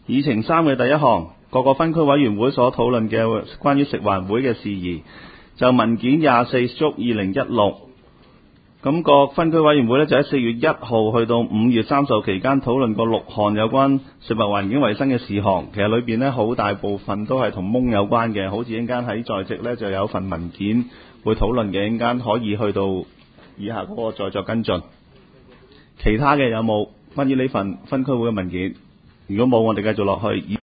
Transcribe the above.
議程3嘅第一項，各個分區委員會所討論嘅關於食環會嘅事宜，就文件24/2016，咁個分區委員會呢，就喺4月1號去到5月30號期間討論過6項有關食物環境衛生嘅事項，其實裏邊呢，好大部分都係同蒙有關嘅，好似一陣間喺在席呢，就有份文件會討論嘅，一陣間可以去到以下嗰個再作跟進。其他嘅有冇關於呢份分區會嘅文件？如果冇，我哋繼續落去。